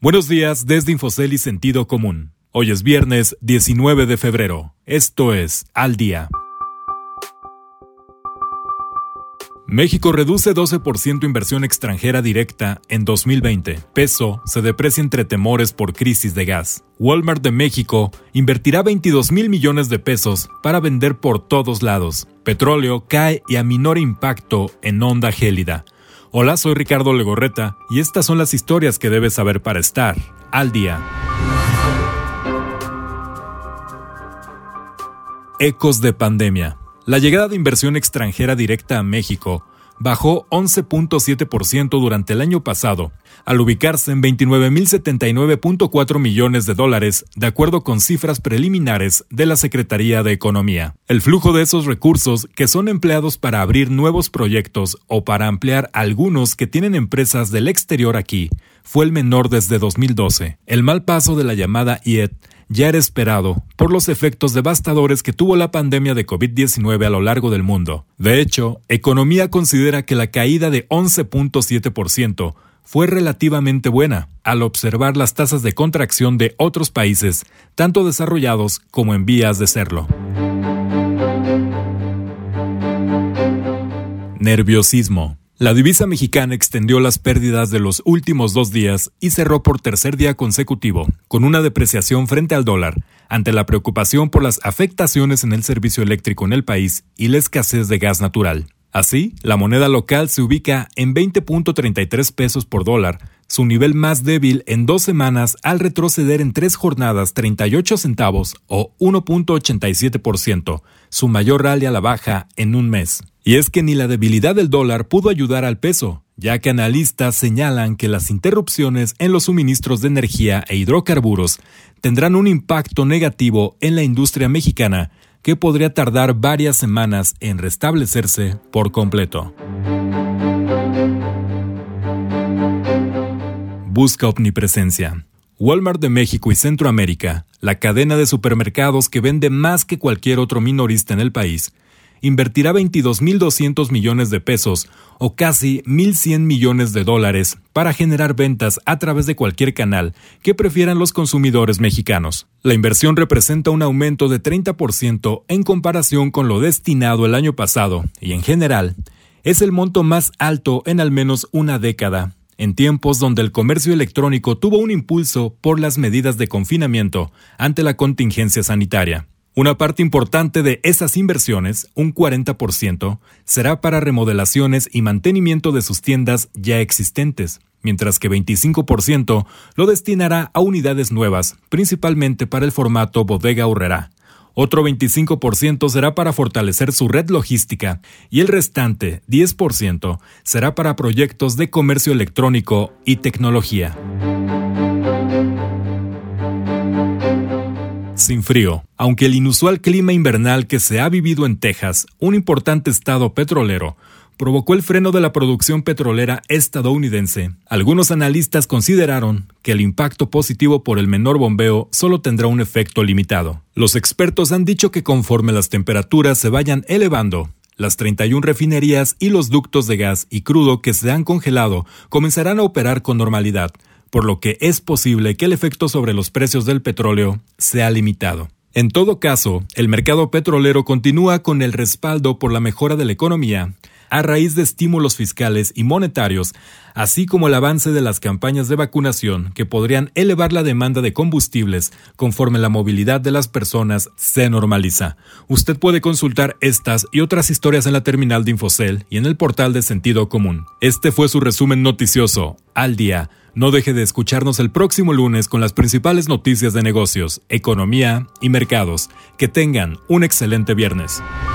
Buenos días desde Infocel y Sentido Común. Hoy es viernes 19 de febrero. Esto es Al Día. México reduce 12% inversión extranjera directa en 2020. Peso se deprecia entre temores por crisis de gas. Walmart de México invertirá 22,000 millones de pesos para vender por todos lados. Petróleo cae y aminora impacto en onda gélida. Hola, soy Ricardo Legorreta y estas son las historias que debes saber para estar al día. Ecos de pandemia. La llegada de inversión extranjera directa a México bajó 11.7% durante el año pasado, al ubicarse en 29,079.4 millones de dólares, de acuerdo con cifras preliminares de la Secretaría de Economía. El flujo de esos recursos, que son empleados para abrir nuevos proyectos o para ampliar algunos que tienen empresas del exterior aquí, fue el menor desde 2012. El mal paso de la llamada IET ya era esperado por los efectos devastadores que tuvo la pandemia de COVID-19 a lo largo del mundo. De hecho, Economía considera que la caída de 11.7% fue relativamente buena, al observar las tasas de contracción de otros países, tanto desarrollados como en vías de serlo. Nerviosismo. La divisa mexicana extendió las pérdidas de los últimos 2 días y cerró por tercer día consecutivo, con una depreciación frente al dólar, ante la preocupación por las afectaciones en el servicio eléctrico en el país y la escasez de gas natural. Así, la moneda local se ubica en 20.33 pesos por dólar, su nivel más débil en 2 semanas al retroceder en 3 jornadas 38 centavos o 1.87%, su mayor rally a la baja en un mes. Y es que ni la debilidad del dólar pudo ayudar al peso, ya que analistas señalan que las interrupciones en los suministros de energía e hidrocarburos tendrán un impacto negativo en la industria mexicana que podría tardar varias semanas en restablecerse por completo. Busca omnipresencia. Walmart de México y Centroamérica, la cadena de supermercados que vende más que cualquier otro minorista en el país, invertirá 22,200 millones de pesos o casi 1,100 millones de dólares para generar ventas a través de cualquier canal que prefieran los consumidores mexicanos. La inversión representa un aumento de 30% en comparación con lo destinado el año pasado y, en general, es el monto más alto en al menos una década, en tiempos donde el comercio electrónico tuvo un impulso por las medidas de confinamiento ante la contingencia sanitaria. Una parte importante de esas inversiones, un 40%, será para remodelaciones y mantenimiento de sus tiendas ya existentes, mientras que 25% lo destinará a unidades nuevas, principalmente para el formato bodega aurrerá. Otro 25% será para fortalecer su red logística y el restante, 10%, será para proyectos de comercio electrónico y tecnología. Sin frío. Aunque el inusual clima invernal que se ha vivido en Texas, un importante estado petrolero, provocó el freno de la producción petrolera estadounidense, algunos analistas consideraron que el impacto positivo por el menor bombeo solo tendrá un efecto limitado. Los expertos han dicho que conforme las temperaturas se vayan elevando, las 31 refinerías y los ductos de gas y crudo que se han congelado comenzarán a operar con normalidad, por lo que es posible que el efecto sobre los precios del petróleo sea limitado. En todo caso, el mercado petrolero continúa con el respaldo por la mejora de la economía, a raíz de estímulos fiscales y monetarios, así como el avance de las campañas de vacunación que podrían elevar la demanda de combustibles conforme la movilidad de las personas se normaliza. Usted puede consultar estas y otras historias en la terminal de Infocel y en el portal de Sentido Común. Este fue su resumen noticioso, Al Día. No deje de escucharnos el próximo lunes con las principales noticias de negocios, economía y mercados. Que tengan un excelente viernes.